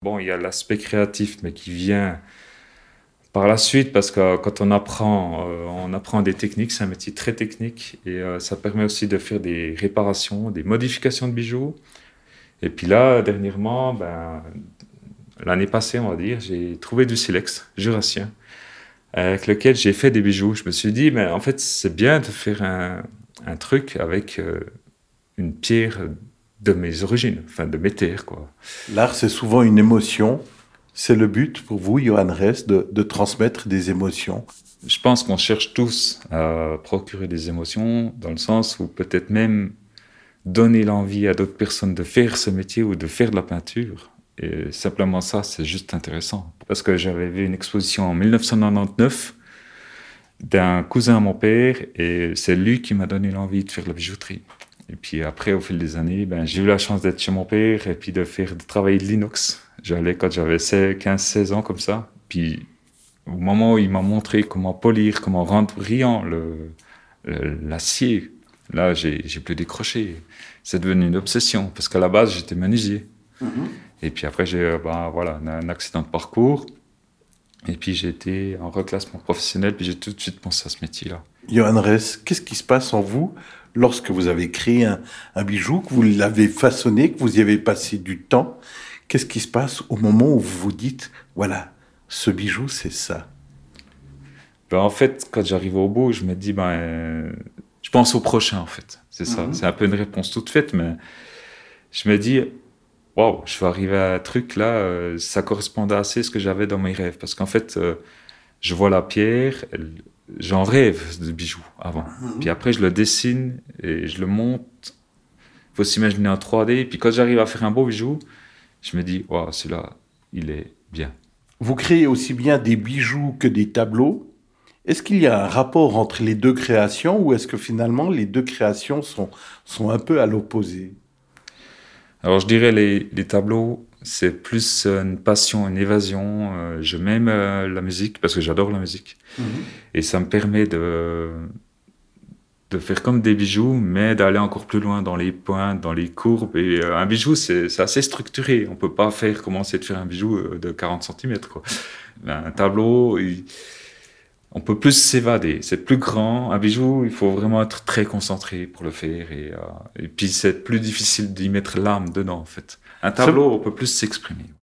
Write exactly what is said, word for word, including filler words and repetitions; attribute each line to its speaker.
Speaker 1: Bon, il y a l'aspect créatif, mais qui vient par la suite, parce que quand on apprend, euh, on apprend des techniques, c'est un métier très technique, et euh, ça permet aussi de faire des réparations, des modifications de bijoux. Et puis là, dernièrement, ben, l'année passée, on va dire, j'ai trouvé du silex jurassien, avec lequel j'ai fait des bijoux. Je me suis dit, mais en fait, c'est bien de faire un, un truc avec euh, une pierre de mes origines, enfin de mes terres, quoi.
Speaker 2: L'art, c'est souvent une émotion. C'est le but pour vous, Johan Ress, de, de transmettre des émotions.
Speaker 1: Je pense qu'on cherche tous à procurer des émotions, dans le sens où peut-être même donner l'envie à d'autres personnes de faire ce métier ou de faire de la peinture. Et simplement ça, c'est juste intéressant. Parce que j'avais vu une exposition en mille neuf cent quatre-vingt-dix-neuf d'un cousin à mon père, et c'est lui qui m'a donné l'envie de faire de la bijouterie. Et puis après, au fil des années, ben, j'ai eu la chance d'être chez mon père et puis de faire de travailler de l'inox. J'allais quand j'avais quinze seize ans comme ça. Puis au moment où il m'a montré comment polir, comment rendre brillant le, le- l'acier, là, j'ai, j'ai plus décroché. C'est devenu une obsession, parce qu'à la base, j'étais menuisier. Et puis après, j'ai euh, ben, voilà, un un accident de parcours. Et puis j'ai été en reclassement professionnel, puis j'ai tout de suite pensé à ce métier-là.
Speaker 2: Johan Ress, qu'est-ce qui se passe en vous lorsque vous avez créé un, un bijou, que vous l'avez façonné, que vous y avez passé du temps? Qu'est-ce qui se passe au moment où vous vous dites, voilà, ce bijou, c'est ça?
Speaker 1: Ben, en fait, quand j'arrive au bout, je me dis, ben, euh, je pense au prochain, en fait. C'est ça.
Speaker 2: Mhm.
Speaker 1: C'est un peu une réponse toute faite, mais je me dis, waouh, je vais arriver à un truc là, euh, ça correspondait assez à ce que j'avais dans mes rêves. Parce qu'en fait, euh, je vois la pierre, elle- j'en rêve de bijoux avant. Puis
Speaker 2: Mhm.
Speaker 1: après, je le dessine et je le monte. Il faut s'imaginer en trois D. Puis quand j'arrive à faire un beau bijou, je me dis, waouh, celui-là, il est bien.
Speaker 2: Vous créez aussi bien des bijoux que des tableaux. Est-ce qu'il y a un rapport entre les deux créations ou est-ce que finalement les deux créations sont, sont un peu à l'opposé?
Speaker 1: Alors, je dirais les, les tableaux, c'est plus euh, une passion, une évasion. Euh, je m'aime euh, la musique parce que j'adore la musique.
Speaker 2: Mhm.
Speaker 1: Et ça me permet de, de faire comme des bijoux, mais d'aller encore plus loin dans les pointes, dans les courbes. Et euh, un bijou, c'est c'est assez structuré. On peut pas faire, commencer de faire un bijou euh, de quarante centimètres, quoi. Ben, un tableau, il- on peut plus s'évader. C'est plus grand. Un bijou, il faut vraiment être très concentré pour le faire. Et, euh, et puis, c'est plus difficile d'y mettre l'âme dedans, en fait. Un
Speaker 2: Ça,
Speaker 1: tableau, on peut plus s'exprimer.